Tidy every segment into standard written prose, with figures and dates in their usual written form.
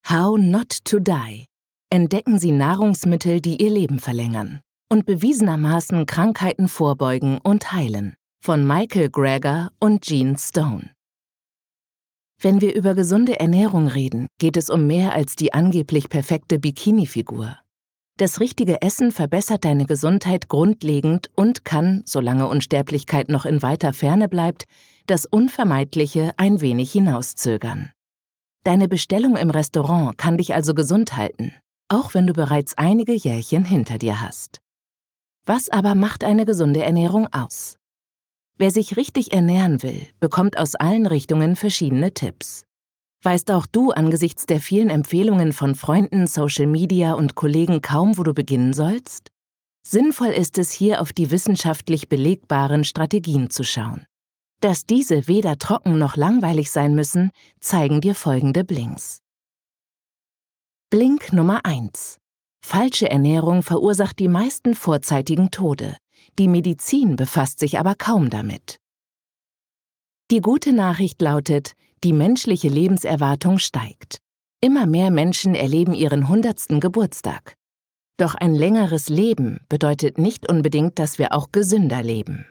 How Not to Die. Entdecken Sie Nahrungsmittel, die Ihr Leben verlängern und bewiesenermaßen Krankheiten vorbeugen und heilen. Von Michael Greger und Gene Stone. Wenn wir über gesunde Ernährung reden, geht es um mehr als die angeblich perfekte Bikini-Figur. Das richtige Essen verbessert deine Gesundheit grundlegend und kann, solange Unsterblichkeit noch in weiter Ferne bleibt, das Unvermeidliche ein wenig hinauszögern. Deine Bestellung im Restaurant kann dich also gesund halten, auch wenn du bereits einige Jährchen hinter dir hast. Was aber macht eine gesunde Ernährung aus? Wer sich richtig ernähren will, bekommt aus allen Richtungen verschiedene Tipps. Weißt auch du angesichts der vielen Empfehlungen von Freunden, Social Media und Kollegen kaum, wo du beginnen sollst? Sinnvoll ist es, hier auf die wissenschaftlich belegbaren Strategien zu schauen. Dass diese weder trocken noch langweilig sein müssen, zeigen dir folgende Blinks. Blink Nummer 1. Falsche Ernährung verursacht die meisten vorzeitigen Tode. Die Medizin befasst sich aber kaum damit. Die gute Nachricht lautet, die menschliche Lebenserwartung steigt. Immer mehr Menschen erleben ihren 100. Geburtstag. Doch ein längeres Leben bedeutet nicht unbedingt, dass wir auch gesünder leben.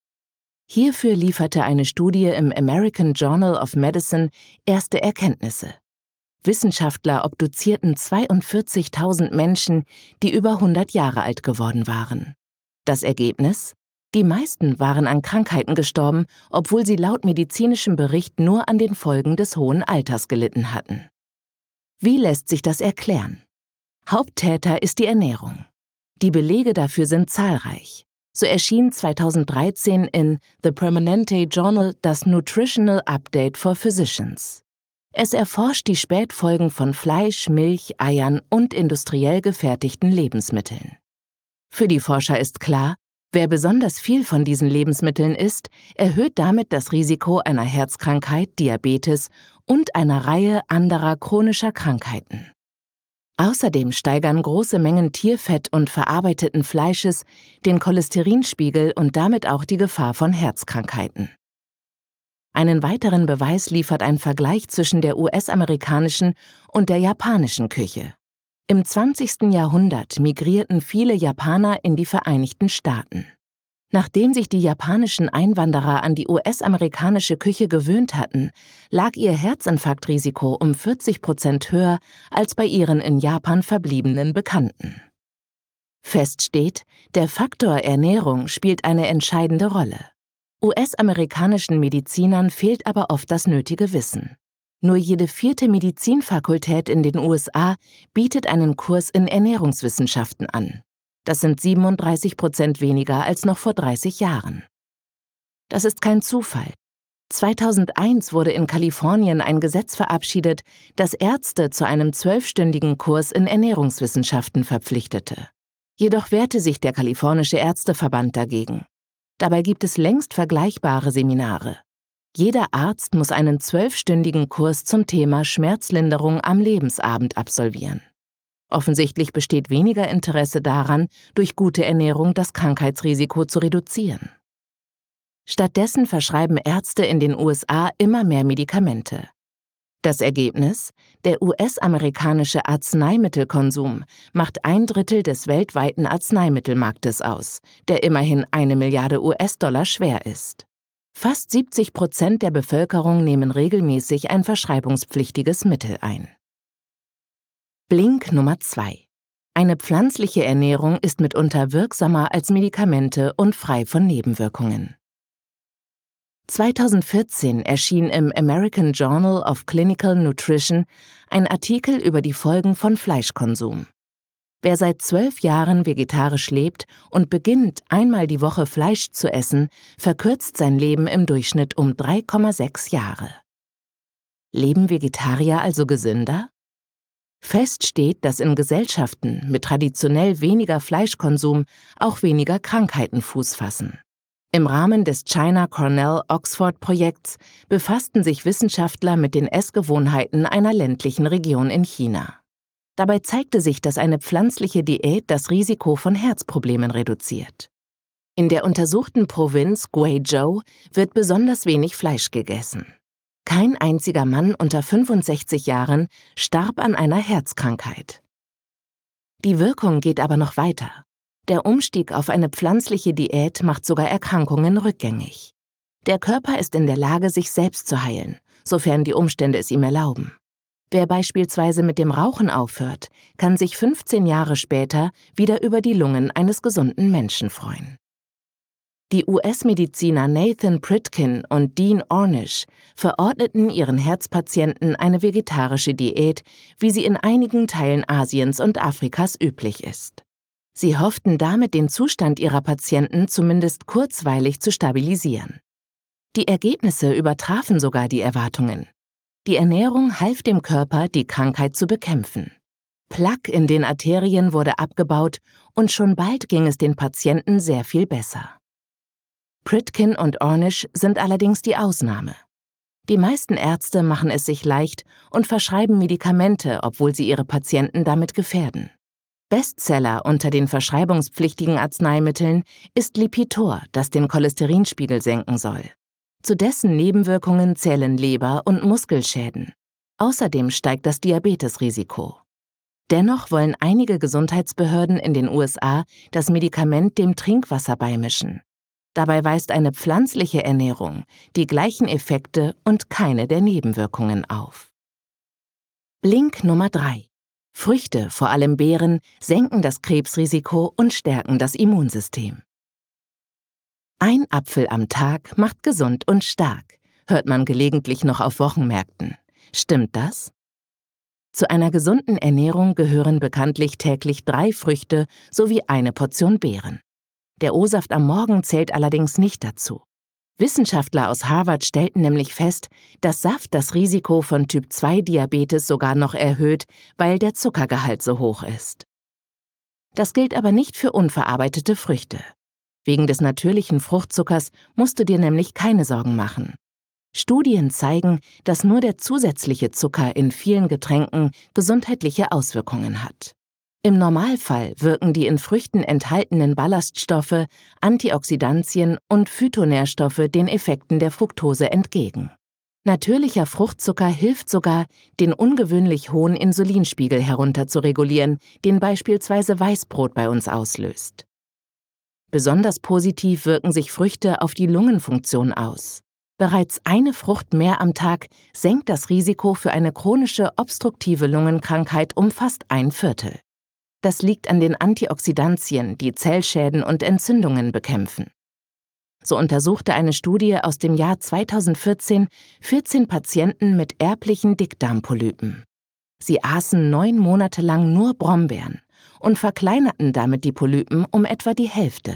Hierfür lieferte eine Studie im American Journal of Medicine erste Erkenntnisse. Wissenschaftler obduzierten 42.000 Menschen, die über 100 Jahre alt geworden waren. Das Ergebnis? Die meisten waren an Krankheiten gestorben, obwohl sie laut medizinischem Bericht nur an den Folgen des hohen Alters gelitten hatten. Wie lässt sich das erklären? Haupttäter ist die Ernährung. Die Belege dafür sind zahlreich. So erschien 2013 in The Permanente Journal das Nutritional Update for Physicians. Es erforscht die Spätfolgen von Fleisch, Milch, Eiern und industriell gefertigten Lebensmitteln. Für die Forscher ist klar, wer besonders viel von diesen Lebensmitteln isst, erhöht damit das Risiko einer Herzkrankheit, Diabetes und einer Reihe anderer chronischer Krankheiten. Außerdem steigern große Mengen Tierfett und verarbeiteten Fleisches den Cholesterinspiegel und damit auch die Gefahr von Herzkrankheiten. Einen weiteren Beweis liefert ein Vergleich zwischen der US-amerikanischen und der japanischen Küche. Im 20. Jahrhundert migrierten viele Japaner in die Vereinigten Staaten. Nachdem sich die japanischen Einwanderer an die US-amerikanische Küche gewöhnt hatten, lag ihr Herzinfarktrisiko um 40% höher als bei ihren in Japan verbliebenen Bekannten. Fest steht, der Faktor Ernährung spielt eine entscheidende Rolle. US-amerikanischen Medizinern fehlt aber oft das nötige Wissen. Nur jede 4. Medizinfakultät in den USA bietet einen Kurs in Ernährungswissenschaften an. Das sind 37% weniger als noch vor 30 Jahren. Das ist kein Zufall. 2001 wurde in Kalifornien ein Gesetz verabschiedet, das Ärzte zu einem 12-stündigen Kurs in Ernährungswissenschaften verpflichtete. Jedoch wehrte sich der kalifornische Ärzteverband dagegen. Dabei gibt es längst vergleichbare Seminare. Jeder Arzt muss einen 12-stündigen Kurs zum Thema Schmerzlinderung am Lebensabend absolvieren. Offensichtlich besteht weniger Interesse daran, durch gute Ernährung das Krankheitsrisiko zu reduzieren. Stattdessen verschreiben Ärzte in den USA immer mehr Medikamente. Das Ergebnis? Der US-amerikanische Arzneimittelkonsum macht 1/3 des weltweiten Arzneimittelmarktes aus, der immerhin 1 Milliarde US-Dollar schwer ist. Fast 70% der Bevölkerung nehmen regelmäßig ein verschreibungspflichtiges Mittel ein. Blink Nummer 2. Eine pflanzliche Ernährung ist mitunter wirksamer als Medikamente und frei von Nebenwirkungen. 2014 erschien im American Journal of Clinical Nutrition ein Artikel über die Folgen von Fleischkonsum. Wer seit 12 Jahren vegetarisch lebt und beginnt, einmal die Woche Fleisch zu essen, verkürzt sein Leben im Durchschnitt um 3,6 Jahre. Leben Vegetarier also gesünder? Fest steht, dass in Gesellschaften mit traditionell weniger Fleischkonsum auch weniger Krankheiten Fuß fassen. Im Rahmen des China-Cornell-Oxford-Projekts befassten sich Wissenschaftler mit den Essgewohnheiten einer ländlichen Region in China. Dabei zeigte sich, dass eine pflanzliche Diät das Risiko von Herzproblemen reduziert. In der untersuchten Provinz Guizhou wird besonders wenig Fleisch gegessen. Kein einziger Mann unter 65 Jahren starb an einer Herzkrankheit. Die Wirkung geht aber noch weiter. Der Umstieg auf eine pflanzliche Diät macht sogar Erkrankungen rückgängig. Der Körper ist in der Lage, sich selbst zu heilen, sofern die Umstände es ihm erlauben. Wer beispielsweise mit dem Rauchen aufhört, kann sich 15 Jahre später wieder über die Lungen eines gesunden Menschen freuen. Die US-Mediziner Nathan Pritkin und Dean Ornish verordneten ihren Herzpatienten eine vegetarische Diät, wie sie in einigen Teilen Asiens und Afrikas üblich ist. Sie hofften damit, den Zustand ihrer Patienten zumindest kurzweilig zu stabilisieren. Die Ergebnisse übertrafen sogar die Erwartungen. Die Ernährung half dem Körper, die Krankheit zu bekämpfen. Plaque in den Arterien wurde abgebaut und schon bald ging es den Patienten sehr viel besser. Pritkin und Ornish sind allerdings die Ausnahme. Die meisten Ärzte machen es sich leicht und verschreiben Medikamente, obwohl sie ihre Patienten damit gefährden. Bestseller unter den verschreibungspflichtigen Arzneimitteln ist Lipitor, das den Cholesterinspiegel senken soll. Zu dessen Nebenwirkungen zählen Leber- und Muskelschäden. Außerdem steigt das Diabetesrisiko. Dennoch wollen einige Gesundheitsbehörden in den USA das Medikament dem Trinkwasser beimischen. Dabei weist eine pflanzliche Ernährung die gleichen Effekte und keine der Nebenwirkungen auf. Blink Nummer 3. Früchte, vor allem Beeren, senken das Krebsrisiko und stärken das Immunsystem. Ein Apfel am Tag macht gesund und stark, hört man gelegentlich noch auf Wochenmärkten. Stimmt das? Zu einer gesunden Ernährung gehören bekanntlich täglich 3 Früchte sowie eine Portion Beeren. Der O-Saft am Morgen zählt allerdings nicht dazu. Wissenschaftler aus Harvard stellten nämlich fest, dass Saft das Risiko von Typ-2-Diabetes sogar noch erhöht, weil der Zuckergehalt so hoch ist. Das gilt aber nicht für unverarbeitete Früchte. Wegen des natürlichen Fruchtzuckers musst du dir nämlich keine Sorgen machen. Studien zeigen, dass nur der zusätzliche Zucker in vielen Getränken gesundheitliche Auswirkungen hat. Im Normalfall wirken die in Früchten enthaltenen Ballaststoffe, Antioxidantien und Phytonährstoffe den Effekten der Fructose entgegen. Natürlicher Fruchtzucker hilft sogar, den ungewöhnlich hohen Insulinspiegel herunterzuregulieren, den beispielsweise Weißbrot bei uns auslöst. Besonders positiv wirken sich Früchte auf die Lungenfunktion aus. Bereits eine Frucht mehr am Tag senkt das Risiko für eine chronische obstruktive Lungenkrankheit um fast 1/4. Das liegt an den Antioxidantien, die Zellschäden und Entzündungen bekämpfen. So untersuchte eine Studie aus dem Jahr 2014 14 Patienten mit erblichen Dickdarmpolypen. Sie aßen 9 Monate lang nur Brombeeren und verkleinerten damit die Polypen um etwa die Hälfte.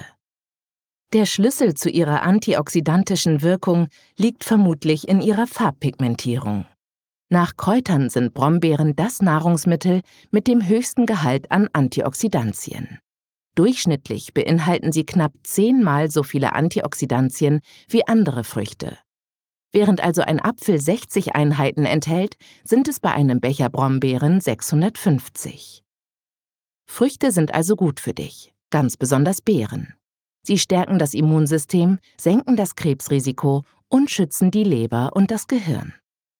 Der Schlüssel zu ihrer antioxidantischen Wirkung liegt vermutlich in ihrer Farbpigmentierung. Nach Kräutern sind Brombeeren das Nahrungsmittel mit dem höchsten Gehalt an Antioxidantien. Durchschnittlich beinhalten sie knapp 10-mal so viele Antioxidantien wie andere Früchte. Während also ein Apfel 60 Einheiten enthält, sind es bei einem Becher Brombeeren 650. Früchte sind also gut für dich, ganz besonders Beeren. Sie stärken das Immunsystem, senken das Krebsrisiko und schützen die Leber und das Gehirn.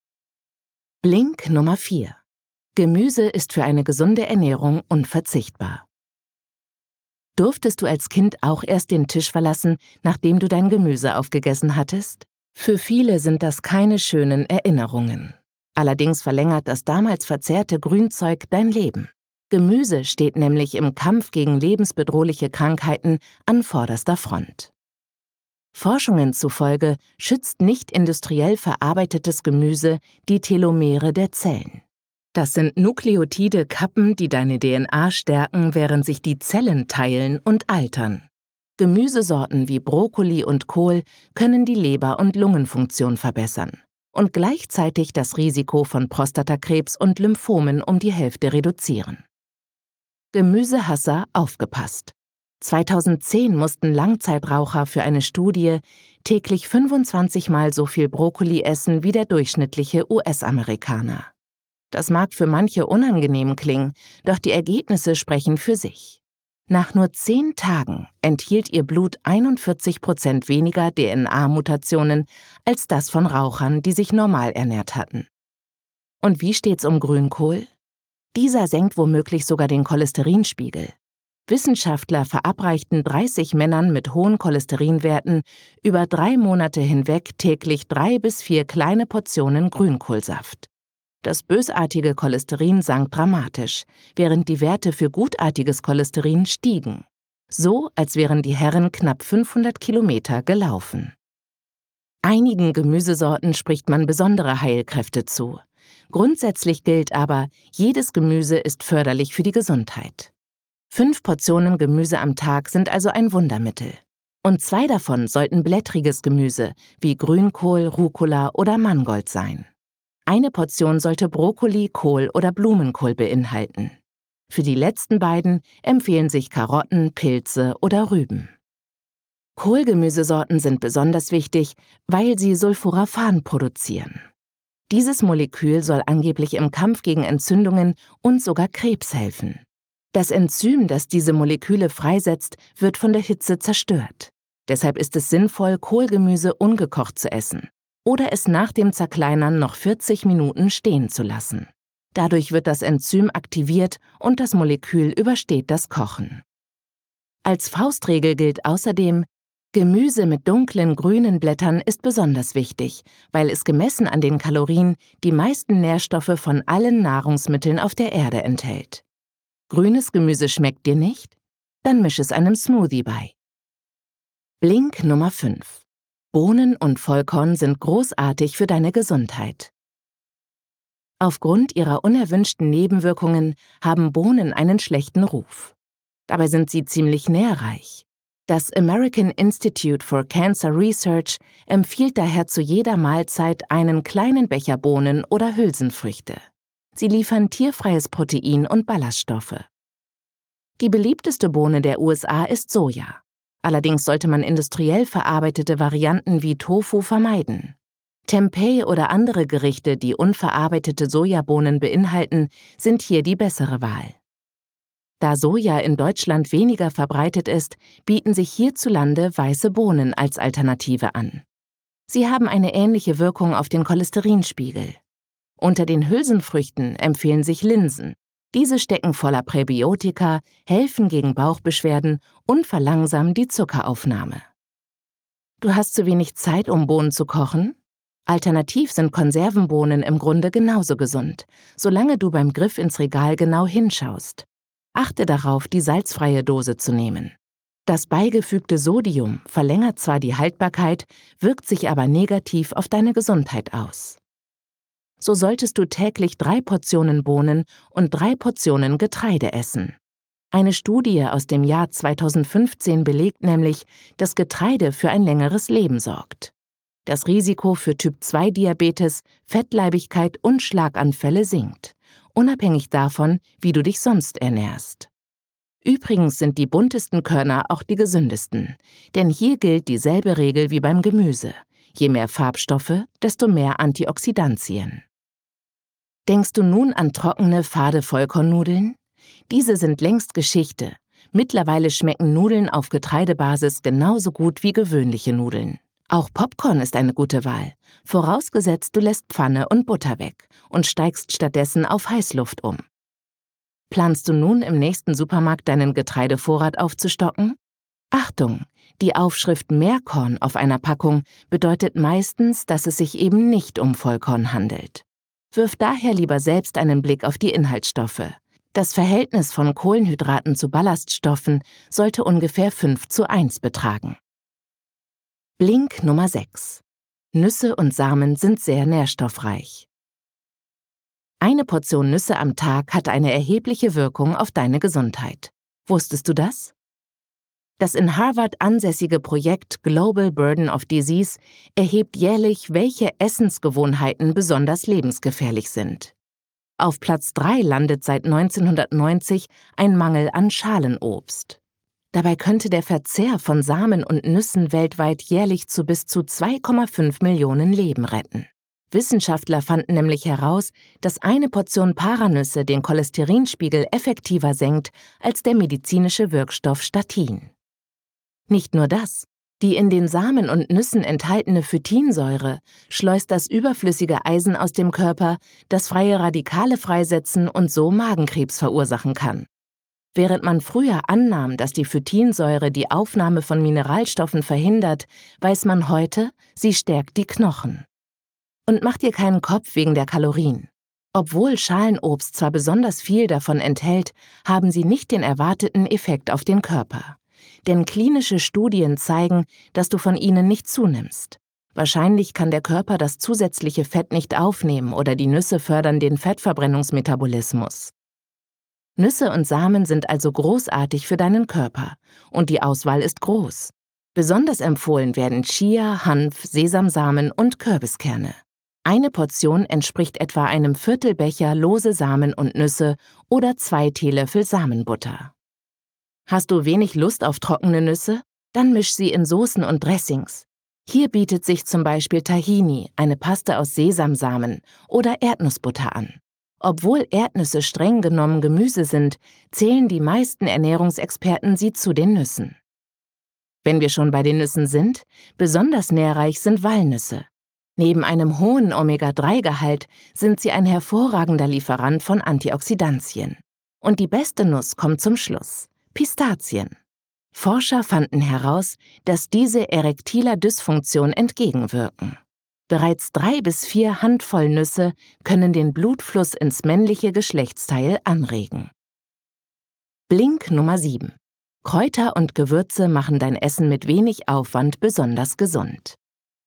Blink Nummer 4. Gemüse ist für eine gesunde Ernährung unverzichtbar. Durftest du als Kind auch erst den Tisch verlassen, nachdem du dein Gemüse aufgegessen hattest? Für viele sind das keine schönen Erinnerungen. Allerdings verlängert das damals verzehrte Grünzeug dein Leben. Gemüse steht nämlich im Kampf gegen lebensbedrohliche Krankheiten an vorderster Front. Forschungen zufolge schützt nicht industriell verarbeitetes Gemüse die Telomere der Zellen. Das sind nukleotide Kappen, die deine DNA stärken, während sich die Zellen teilen und altern. Gemüsesorten wie Brokkoli und Kohl können die Leber- und Lungenfunktion verbessern und gleichzeitig das Risiko von Prostatakrebs und Lymphomen um die Hälfte reduzieren. Gemüsehasser, aufgepasst! 2010 mussten Langzeitraucher für eine Studie täglich 25 Mal so viel Brokkoli essen wie der durchschnittliche US-Amerikaner. Das mag für manche unangenehm klingen, doch die Ergebnisse sprechen für sich. Nach nur 10 Tagen enthielt ihr Blut 41% weniger DNA-Mutationen als das von Rauchern, die sich normal ernährt hatten. Und wie steht's um Grünkohl? Dieser senkt womöglich sogar den Cholesterinspiegel. Wissenschaftler verabreichten 30 Männern mit hohen Cholesterinwerten über 3 Monate hinweg täglich 3 bis 4 kleine Portionen Grünkohlsaft. Das bösartige Cholesterin sank dramatisch, während die Werte für gutartiges Cholesterin stiegen. So, als wären die Herren knapp 500 Kilometer gelaufen. Einigen Gemüsesorten spricht man besondere Heilkräfte zu. Grundsätzlich gilt aber, jedes Gemüse ist förderlich für die Gesundheit. 5 Portionen Gemüse am Tag sind also ein Wundermittel. Und 2 davon sollten blättriges Gemüse wie Grünkohl, Rucola oder Mangold sein. Eine Portion sollte Brokkoli, Kohl oder Blumenkohl beinhalten. Für die letzten beiden empfehlen sich Karotten, Pilze oder Rüben. Kohlgemüsesorten sind besonders wichtig, weil sie Sulforaphan produzieren. Dieses Molekül soll angeblich im Kampf gegen Entzündungen und sogar Krebs helfen. Das Enzym, das diese Moleküle freisetzt, wird von der Hitze zerstört. Deshalb ist es sinnvoll, Kohlgemüse ungekocht zu essen oder es nach dem Zerkleinern noch 40 Minuten stehen zu lassen. Dadurch wird das Enzym aktiviert und das Molekül übersteht das Kochen. Als Faustregel gilt außerdem, Gemüse mit dunklen grünen Blättern ist besonders wichtig, weil es gemessen an den Kalorien die meisten Nährstoffe von allen Nahrungsmitteln auf der Erde enthält. Grünes Gemüse schmeckt dir nicht? Dann misch es einem Smoothie bei. Blink Nummer 5. Bohnen und Vollkorn sind großartig für deine Gesundheit. Aufgrund ihrer unerwünschten Nebenwirkungen haben Bohnen einen schlechten Ruf. Dabei sind sie ziemlich nährreich. Das American Institute for Cancer Research empfiehlt daher zu jeder Mahlzeit einen kleinen Becher Bohnen oder Hülsenfrüchte. Sie liefern tierfreies Protein und Ballaststoffe. Die beliebteste Bohne der USA ist Soja. Allerdings sollte man industriell verarbeitete Varianten wie Tofu vermeiden. Tempeh oder andere Gerichte, die unverarbeitete Sojabohnen beinhalten, sind hier die bessere Wahl. Da Soja in Deutschland weniger verbreitet ist, bieten sich hierzulande weiße Bohnen als Alternative an. Sie haben eine ähnliche Wirkung auf den Cholesterinspiegel. Unter den Hülsenfrüchten empfehlen sich Linsen. Diese stecken voller Präbiotika, helfen gegen Bauchbeschwerden und verlangsamen die Zuckeraufnahme. Du hast zu wenig Zeit, um Bohnen zu kochen? Alternativ sind Konservenbohnen im Grunde genauso gesund, solange du beim Griff ins Regal genau hinschaust. Achte darauf, die salzfreie Dose zu nehmen. Das beigefügte Sodium verlängert zwar die Haltbarkeit, wirkt sich aber negativ auf deine Gesundheit aus. So solltest du täglich 3 Portionen Bohnen und 3 Portionen Getreide essen. Eine Studie aus dem Jahr 2015 belegt nämlich, dass Getreide für ein längeres Leben sorgt. Das Risiko für Typ-2-Diabetes, Fettleibigkeit und Schlaganfälle sinkt, unabhängig davon, wie du dich sonst ernährst. Übrigens sind die buntesten Körner auch die gesündesten, denn hier gilt dieselbe Regel wie beim Gemüse. Je mehr Farbstoffe, desto mehr Antioxidantien. Denkst du nun an trockene, fade Vollkornnudeln? Diese sind längst Geschichte. Mittlerweile schmecken Nudeln auf Getreidebasis genauso gut wie gewöhnliche Nudeln. Auch Popcorn ist eine gute Wahl, vorausgesetzt du lässt Pfanne und Butter weg und steigst stattdessen auf Heißluft um. Planst du nun im nächsten Supermarkt deinen Getreidevorrat aufzustocken? Achtung! Die Aufschrift Mehrkorn auf einer Packung bedeutet meistens, dass es sich eben nicht um Vollkorn handelt. Wirf daher lieber selbst einen Blick auf die Inhaltsstoffe. Das Verhältnis von Kohlenhydraten zu Ballaststoffen sollte ungefähr 5:1 betragen. Blink Nummer 6. Nüsse und Samen sind sehr nährstoffreich. Eine Portion Nüsse am Tag hat eine erhebliche Wirkung auf deine Gesundheit. Wusstest du das? Das in Harvard ansässige Projekt Global Burden of Disease erhebt jährlich, welche Essensgewohnheiten besonders lebensgefährlich sind. Auf Platz 3 landet seit 1990 ein Mangel an Schalenobst. Dabei könnte der Verzehr von Samen und Nüssen weltweit jährlich zu bis zu 2,5 Millionen Leben retten. Wissenschaftler fanden nämlich heraus, dass eine Portion Paranüsse den Cholesterinspiegel effektiver senkt als der medizinische Wirkstoff Statin. Nicht nur das, die in den Samen und Nüssen enthaltene Phytinsäure schleust das überflüssige Eisen aus dem Körper, das freie Radikale freisetzen und so Magenkrebs verursachen kann. Während man früher annahm, dass die Phytinsäure die Aufnahme von Mineralstoffen verhindert, weiß man heute, sie stärkt die Knochen. Und mach dir keinen Kopf wegen der Kalorien. Obwohl Schalenobst zwar besonders viel davon enthält, haben sie nicht den erwarteten Effekt auf den Körper. Denn klinische Studien zeigen, dass du von ihnen nicht zunimmst. Wahrscheinlich kann der Körper das zusätzliche Fett nicht aufnehmen oder die Nüsse fördern den Fettverbrennungsmetabolismus. Nüsse und Samen sind also großartig für deinen Körper und die Auswahl ist groß. Besonders empfohlen werden Chia, Hanf, Sesamsamen und Kürbiskerne. Eine Portion entspricht etwa einem Viertelbecher lose Samen und Nüsse oder 2 Teelöffel Samenbutter. Hast du wenig Lust auf trockene Nüsse? Dann misch sie in Soßen und Dressings. Hier bietet sich zum Beispiel Tahini, eine Paste aus Sesamsamen, oder Erdnussbutter an. Obwohl Erdnüsse streng genommen Gemüse sind, zählen die meisten Ernährungsexperten sie zu den Nüssen. Wenn wir schon bei den Nüssen sind, besonders nährreich sind Walnüsse. Neben einem hohen Omega-3-Gehalt sind sie ein hervorragender Lieferant von Antioxidantien. Und die beste Nuss kommt zum Schluss: Pistazien. Forscher fanden heraus, dass diese erektiler Dysfunktion entgegenwirken. Bereits 3 bis 4 Handvoll Nüsse können den Blutfluss ins männliche Geschlechtsteil anregen. Blink Nummer 7. Kräuter und Gewürze machen dein Essen mit wenig Aufwand besonders gesund.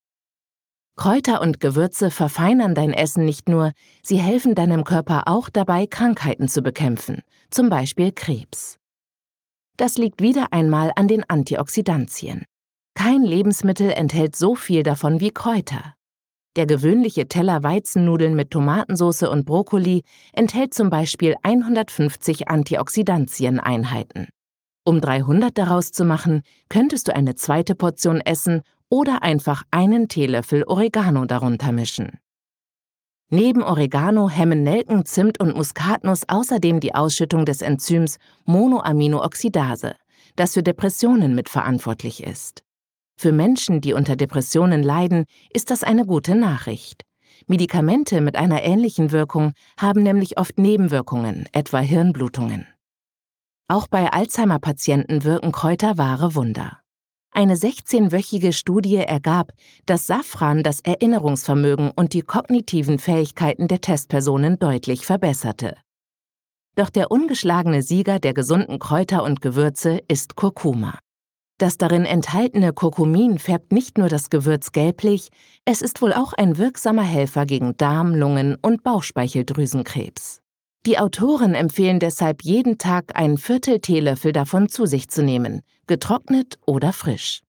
Kräuter und Gewürze verfeinern dein Essen nicht nur, sie helfen deinem Körper auch dabei, Krankheiten zu bekämpfen, zum Beispiel Krebs. Das liegt wieder einmal an den Antioxidantien. Kein Lebensmittel enthält so viel davon wie Kräuter. Der gewöhnliche Teller Weizennudeln mit Tomatensauce und Brokkoli enthält zum Beispiel 150 Antioxidantieneinheiten. Um 300 daraus zu machen, könntest du eine zweite Portion essen oder einfach einen Teelöffel Oregano darunter mischen. Neben Oregano hemmen Nelken, Zimt und Muskatnuss außerdem die Ausschüttung des Enzyms Monoaminooxidase, das für Depressionen mitverantwortlich ist. Für Menschen, die unter Depressionen leiden, ist das eine gute Nachricht. Medikamente mit einer ähnlichen Wirkung haben nämlich oft Nebenwirkungen, etwa Hirnblutungen. Auch bei Alzheimer-Patienten wirken Kräuter wahre Wunder. Eine 16-wöchige Studie ergab, dass Safran das Erinnerungsvermögen und die kognitiven Fähigkeiten der Testpersonen deutlich verbesserte. Doch der ungeschlagene Sieger der gesunden Kräuter und Gewürze ist Kurkuma. Das darin enthaltene Kurkumin färbt nicht nur das Gewürz gelblich, es ist wohl auch ein wirksamer Helfer gegen Darm-, Lungen- und Bauchspeicheldrüsenkrebs. Die Autoren empfehlen deshalb jeden Tag einen Viertel Teelöffel davon zu sich zu nehmen, getrocknet oder frisch.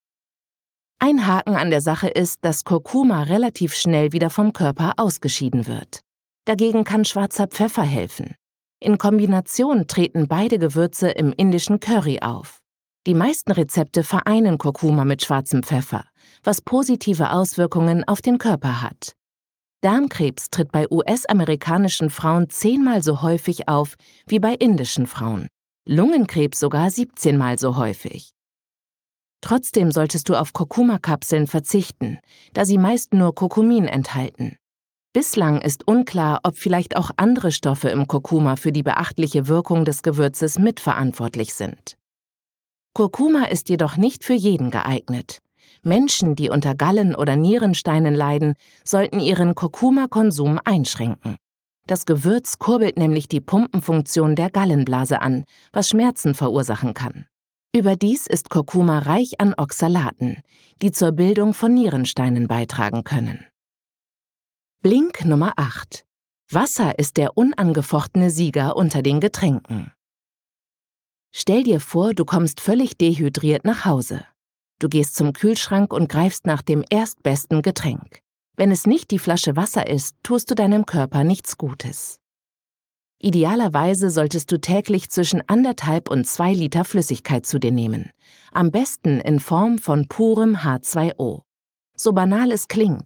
Ein Haken an der Sache ist, dass Kurkuma relativ schnell wieder vom Körper ausgeschieden wird. Dagegen kann schwarzer Pfeffer helfen. In Kombination treten beide Gewürze im indischen Curry auf. Die meisten Rezepte vereinen Kurkuma mit schwarzem Pfeffer, was positive Auswirkungen auf den Körper hat. Darmkrebs tritt bei US-amerikanischen Frauen 10-mal so häufig auf wie bei indischen Frauen, Lungenkrebs sogar 17-mal so häufig. Trotzdem solltest du auf Kurkuma-Kapseln verzichten, da sie meist nur Kurkumin enthalten. Bislang ist unklar, ob vielleicht auch andere Stoffe im Kurkuma für die beachtliche Wirkung des Gewürzes mitverantwortlich sind. Kurkuma ist jedoch nicht für jeden geeignet. Menschen, die unter Gallen- oder Nierensteinen leiden, sollten ihren Kurkuma-Konsum einschränken. Das Gewürz kurbelt nämlich die Pumpenfunktion der Gallenblase an, was Schmerzen verursachen kann. Überdies ist Kurkuma reich an Oxalaten, die zur Bildung von Nierensteinen beitragen können. Blink Nummer 8. Wasser ist der unangefochtene Sieger unter den Getränken. Stell dir vor, du kommst völlig dehydriert nach Hause. Du gehst zum Kühlschrank und greifst nach dem erstbesten Getränk. Wenn es nicht die Flasche Wasser ist, tust du deinem Körper nichts Gutes. Idealerweise solltest du täglich zwischen 1,5 und 2 Liter Flüssigkeit zu dir nehmen. Am besten in Form von purem H2O. So banal es klingt,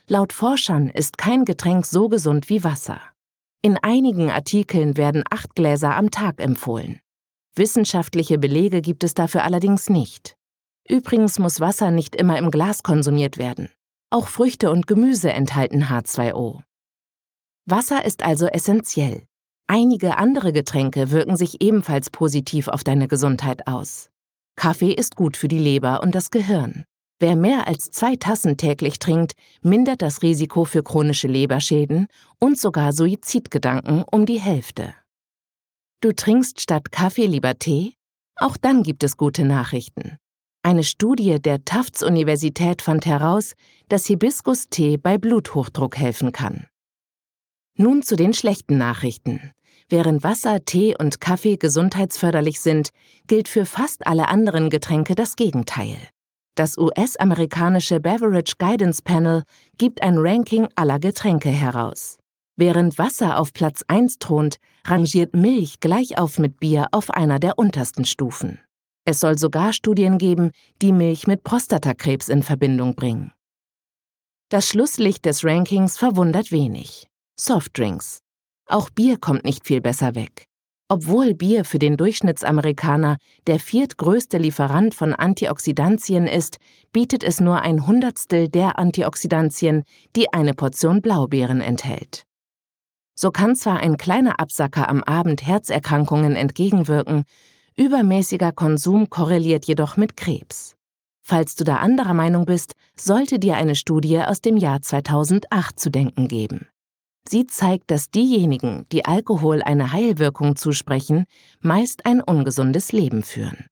Laut Forschern ist kein Getränk so gesund wie Wasser. In einigen Artikeln werden 8 Gläser am Tag empfohlen. Wissenschaftliche Belege gibt es dafür allerdings nicht. Übrigens muss Wasser nicht immer im Glas konsumiert werden. Auch Früchte und Gemüse enthalten H2O. Wasser ist also essentiell. Einige andere Getränke wirken sich ebenfalls positiv auf deine Gesundheit aus. Kaffee ist gut für die Leber und das Gehirn. Wer mehr als 2 Tassen täglich trinkt, mindert das Risiko für chronische Leberschäden und sogar Suizidgedanken um die Hälfte. Du trinkst statt Kaffee lieber Tee? Auch dann gibt es gute Nachrichten. Eine Studie der Tufts-Universität fand heraus, dass Hibiskus-Tee bei Bluthochdruck helfen kann. Nun zu den schlechten Nachrichten. Während Wasser, Tee und Kaffee gesundheitsförderlich sind, gilt für fast alle anderen Getränke das Gegenteil. Das US-amerikanische Beverage Guidance Panel gibt ein Ranking aller Getränke heraus. Während Wasser auf Platz 1 thront, rangiert Milch gleich auf mit Bier auf einer der untersten Stufen. Es soll sogar Studien geben, die Milch mit Prostatakrebs in Verbindung bringen. Das Schlusslicht des Rankings verwundert wenig. Softdrinks. Auch Bier kommt nicht viel besser weg. Obwohl Bier für den Durchschnittsamerikaner der 4. größte Lieferant von Antioxidantien ist, bietet es nur ein Hundertstel der Antioxidantien, die eine Portion Blaubeeren enthält. So kann zwar ein kleiner Absacker am Abend Herzerkrankungen entgegenwirken, übermäßiger Konsum korreliert jedoch mit Krebs. Falls du da anderer Meinung bist, sollte dir eine Studie aus dem Jahr 2008 zu denken geben. Sie zeigt, dass diejenigen, die Alkohol eine Heilwirkung zusprechen, meist ein ungesundes Leben führen.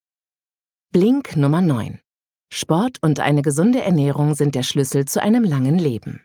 Blink Nummer 9. Sport und eine gesunde Ernährung sind der Schlüssel zu einem langen Leben.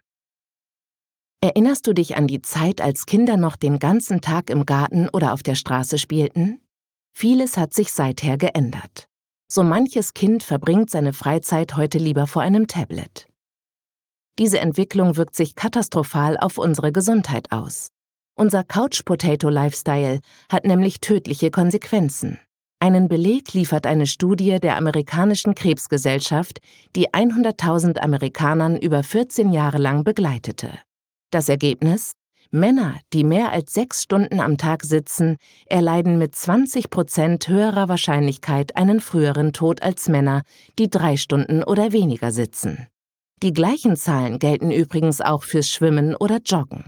Erinnerst du dich an die Zeit, als Kinder noch den ganzen Tag im Garten oder auf der Straße spielten? Vieles hat sich seither geändert. So manches Kind verbringt seine Freizeit heute lieber vor einem Tablet. Diese Entwicklung wirkt sich katastrophal auf unsere Gesundheit aus. Unser Couch-Potato-Lifestyle hat nämlich tödliche Konsequenzen. Einen Beleg liefert eine Studie der amerikanischen Krebsgesellschaft, die 100.000 Amerikanern über 14 Jahre lang begleitete. Das Ergebnis? Männer, die mehr als 6 Stunden am Tag sitzen, erleiden mit 20% höherer Wahrscheinlichkeit einen früheren Tod als Männer, die 3 Stunden oder weniger sitzen. Die gleichen Zahlen gelten übrigens auch fürs Schwimmen oder Joggen.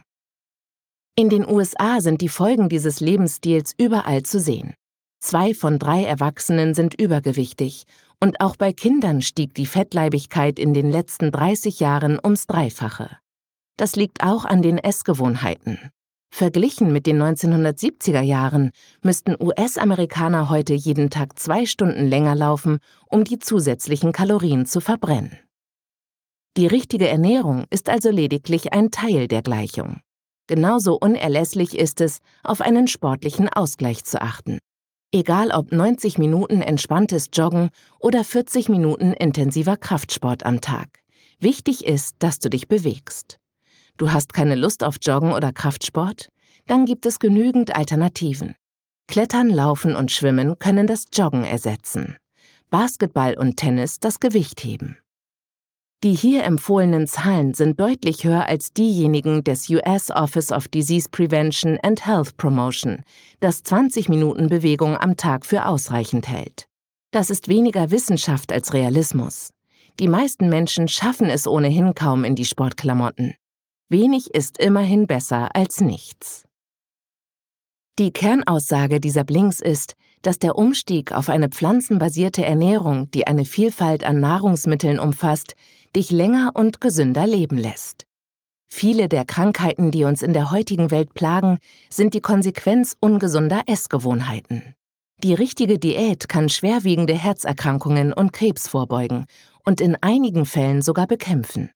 In den USA sind die Folgen dieses Lebensstils überall zu sehen. 2 von 3 Erwachsenen sind übergewichtig und auch bei Kindern stieg die Fettleibigkeit in den letzten 30 Jahren ums Dreifache. Das liegt auch an den Essgewohnheiten. Verglichen mit den 1970er Jahren müssten US-Amerikaner heute jeden Tag 2 Stunden länger laufen, um die zusätzlichen Kalorien zu verbrennen. Die richtige Ernährung ist also lediglich ein Teil der Gleichung. Genauso unerlässlich ist es, auf einen sportlichen Ausgleich zu achten. Egal ob 90 Minuten entspanntes Joggen oder 40 Minuten intensiver Kraftsport am Tag. Wichtig ist, dass du dich bewegst. Du hast keine Lust auf Joggen oder Kraftsport? Dann gibt es genügend Alternativen. Klettern, Laufen und Schwimmen können das Joggen ersetzen. Basketball und Tennis das Gewicht heben. Die hier empfohlenen Zahlen sind deutlich höher als diejenigen des US Office of Disease Prevention and Health Promotion, das 20 Minuten Bewegung am Tag für ausreichend hält. Das ist weniger Wissenschaft als Realismus. Die meisten Menschen schaffen es ohnehin kaum in die Sportklamotten. Wenig ist immerhin besser als nichts. Die Kernaussage dieser Blinks ist, dass der Umstieg auf eine pflanzenbasierte Ernährung, die eine Vielfalt an Nahrungsmitteln umfasst, dich länger und gesünder leben lässt. Viele der Krankheiten, die uns in der heutigen Welt plagen, sind die Konsequenz ungesunder Essgewohnheiten. Die richtige Diät kann schwerwiegende Herzerkrankungen und Krebs vorbeugen und in einigen Fällen sogar bekämpfen.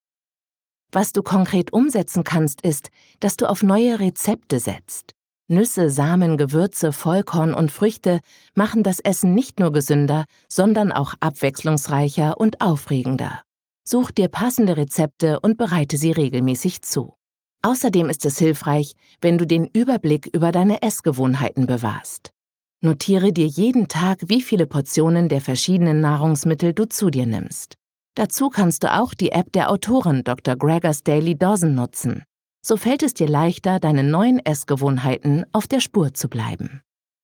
Was du konkret umsetzen kannst, ist, dass du auf neue Rezepte setzt. Nüsse, Samen, Gewürze, Vollkorn und Früchte machen das Essen nicht nur gesünder, sondern auch abwechslungsreicher und aufregender. Such dir passende Rezepte und bereite sie regelmäßig zu. Außerdem ist es hilfreich, wenn du den Überblick über deine Essgewohnheiten bewahrst. Notiere dir jeden Tag, wie viele Portionen der verschiedenen Nahrungsmittel du zu dir nimmst. Dazu kannst du auch die App der Autorin Dr. Gregor's Daily Dozen nutzen. So fällt es dir leichter, deinen neuen Essgewohnheiten auf der Spur zu bleiben.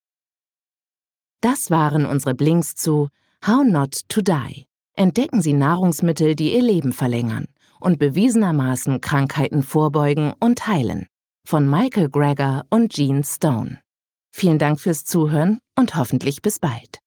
Das waren unsere Blinks zu How Not to Die. Entdecken Sie Nahrungsmittel, die Ihr Leben verlängern und bewiesenermaßen Krankheiten vorbeugen und heilen. Von Michael Greger und Gene Stone. Vielen Dank fürs Zuhören und hoffentlich bis bald.